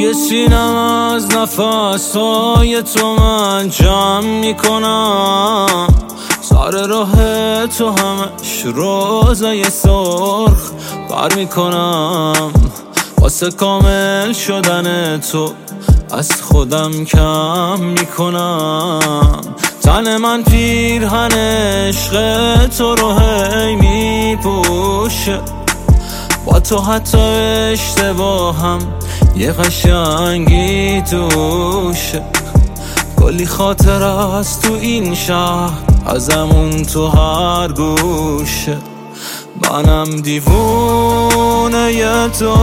توی سینم از نفس‌های تو من جمع میکنم، سر راه تو همش روزای سرخ بر میکنم. واسه کامل شدن تو از خودم کم میکنم. تن من پیرهن عشق تو رو هی میپوشه، با تو حتی اشتباهم یه قشنگی توشه. کلی خاطر از تو این شهر، ازمون تو هر گوشه. منم دیوونه ی تو،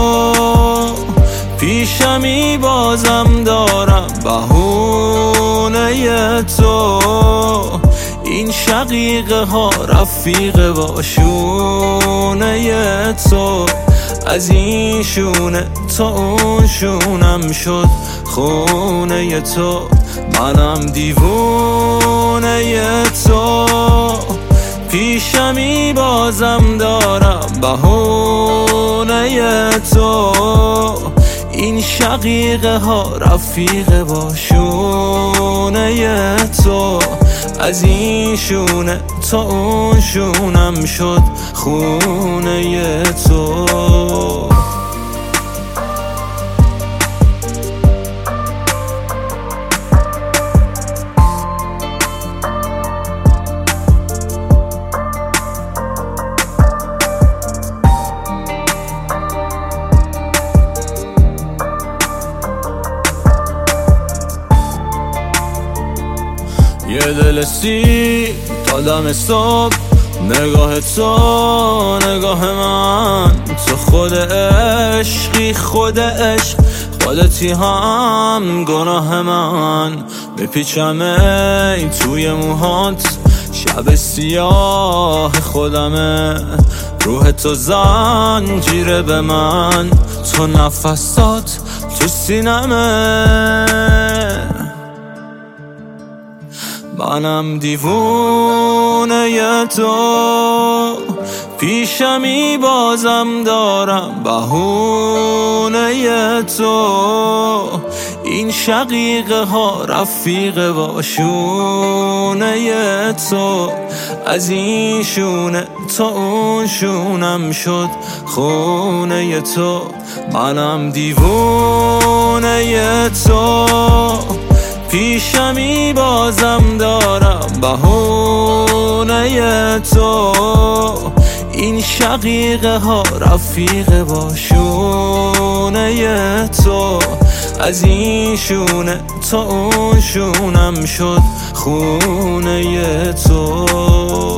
پیشمی بازم دارم بهونه ی تو. این شقیقه ها رفیق باشونه ی تو، از این شونه تا اون شونم شد خونه ی تو. منم دیوونه ی تو، پیشمی بازم دارم بهونه ی تو. این شقیقه ها رفیق باشونه ی تو، از این شونه تا اون شونم شد خونه ی تو. یه دل سی تا دم صبح، نگاه تو نگاه من. تو خود عشقی، خود عشق، خودتی هم گناه من. بپیچم ای توی موهات، شب سیاه خودمه. روح تو زنجیره به من، تو نفسات تو سینمه. منم دیوونه ی تو، پیشمی بازم دارم بهونه ی تو. این شقیقه ها رفیق باشونه ی تو، از این شونه تا اون شونم شد خونه ی تو. منم دیوونه ی تو، پیشمی بازم دارم بهونه ی تو. این شقیقه ها رفیق باشونه ی تو، از این شونه تا اون شونم شد خونه ی تو.